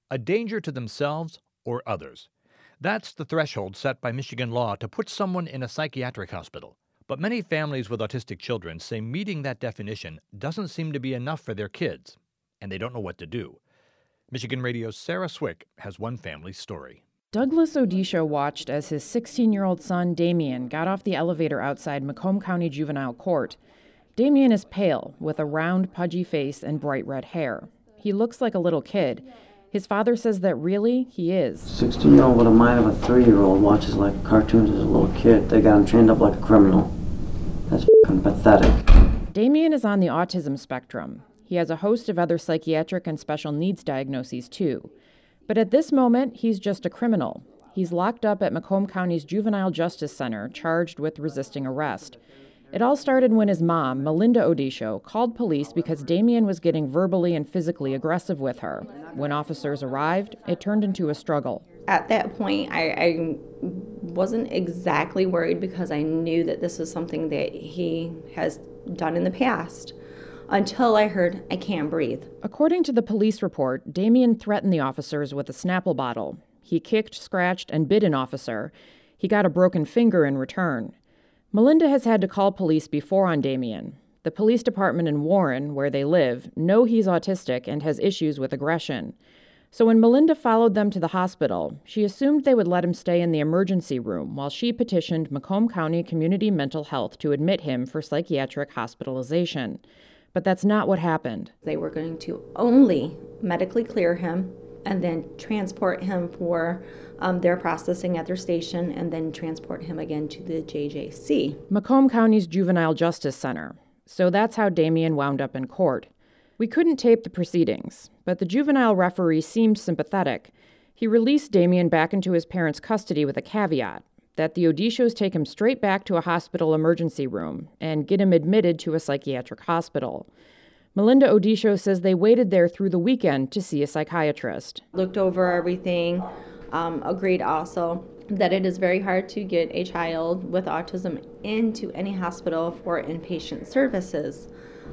a danger to themselves or others. That's the threshold set by Michigan law to put someone in a psychiatric hospital. But many families with autistic children say meeting that definition doesn't seem to be enough for their kids, and they don't know what to do. Michigan Radio's Sarah Swick has one family's story. Douglas Odisho watched as his 16-year-old son, Damien, got off the elevator outside Macomb County Juvenile Court. Damien is pale, with a round, pudgy face and bright red hair. He looks like a little kid. His father says that really, he is. 16-year-old with a mind of a 3-year-old watches like cartoons as a little kid. They got him trained up like a criminal. That's f***ing pathetic. Damien is on the autism spectrum. He has a host of other psychiatric and special needs diagnoses, too. But at this moment, he's just a criminal. He's locked up at Macomb County's Juvenile Justice Center, charged with resisting arrest. It all started when his mom, Melinda Odisho, called police because Damien was getting verbally and physically aggressive with her. When officers arrived, it turned into a struggle. At that point, I wasn't exactly worried because I knew that this was something that he has done in the past, until I heard, "I can't breathe." According to the police report, Damien threatened the officers with a Snapple bottle. He kicked, scratched, and bit an officer. He got a broken finger in return. Melinda has had to call police before on Damien. The police department in Warren, where they live, know he's autistic and has issues with aggression. So when Melinda followed them to the hospital, she assumed they would let him stay in the emergency room while she petitioned Macomb County Community Mental Health to admit him for psychiatric hospitalization. But that's not what happened. They were going to only medically clear him and then transport him for their processing at their station, and then transport him again to the JJC. Macomb County's Juvenile Justice Center. So that's how Damien wound up in court. We couldn't tape the proceedings, but the juvenile referee seemed sympathetic. He released Damien back into his parents' custody with a caveat, that the Odishos take him straight back to a hospital emergency room and get him admitted to a psychiatric hospital. Melinda Odisho says they waited there through the weekend to see a psychiatrist. Looked over everything, agreed also that it is very hard to get a child with autism into any hospital for inpatient services.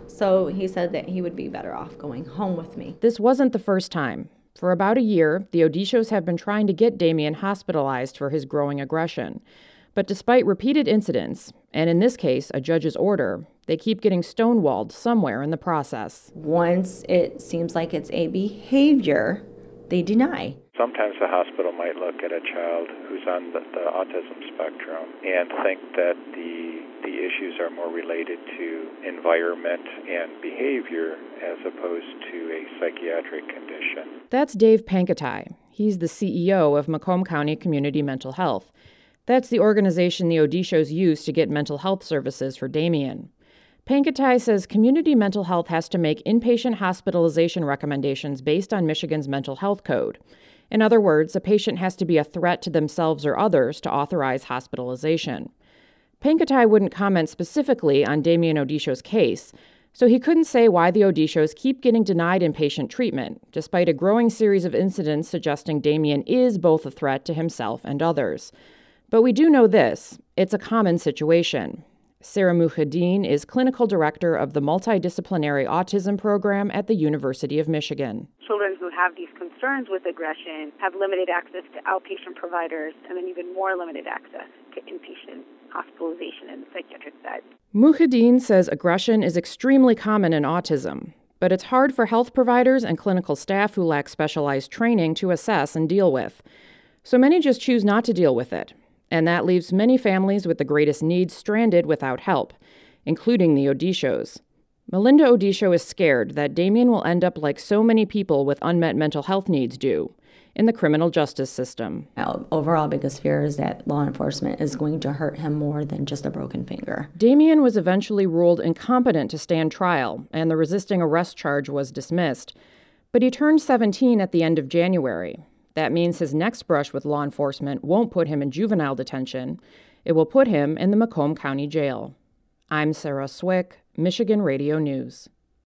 So he said that he would be better off going home with me. This wasn't the first time. For about a year, the Odishos have been trying to get Damien hospitalized for his growing aggression. But despite repeated incidents, and in this case, a judge's order, they keep getting stonewalled somewhere in the process. Once it seems like it's a behavior, they deny. Sometimes the hospital might look at a child who's on the autism spectrum and think that the issues are more related to environment and behavior as opposed to a psychiatric condition. That's Dave Pankatai. He's the CEO of Macomb County Community Mental Health. That's the organization the Odishos use to get mental health services for Damien. Pankatai says community mental health has to make inpatient hospitalization recommendations based on Michigan's mental health code. In other words, a patient has to be a threat to themselves or others to authorize hospitalization. Pankatai wouldn't comment specifically on Damien Odisho's case, so he couldn't say why the Odishos keep getting denied inpatient treatment, despite a growing series of incidents suggesting Damien is both a threat to himself and others. But we do know this: it's a common situation. Sarah Muhadeen is clinical director of the Multidisciplinary Autism Program at the University of Michigan. Children who have these concerns with aggression have limited access to outpatient providers and then even more limited access to inpatient hospitalization in the psychiatric side. Muhadeen says aggression is extremely common in autism, but it's hard for health providers and clinical staff who lack specialized training to assess and deal with. So many just choose not to deal with it. And that leaves many families with the greatest needs stranded without help, including the Odishos. Melinda Odisho is scared that Damien will end up like so many people with unmet mental health needs do, in the criminal justice system. Our overall biggest fear is that law enforcement is going to hurt him more than just a broken finger. Damien was eventually ruled incompetent to stand trial, and the resisting arrest charge was dismissed. But he turned 17 at the end of January. That means his next brush with law enforcement won't put him in juvenile detention. It will put him in the Macomb County Jail. I'm Sarah Swick, Michigan Radio News.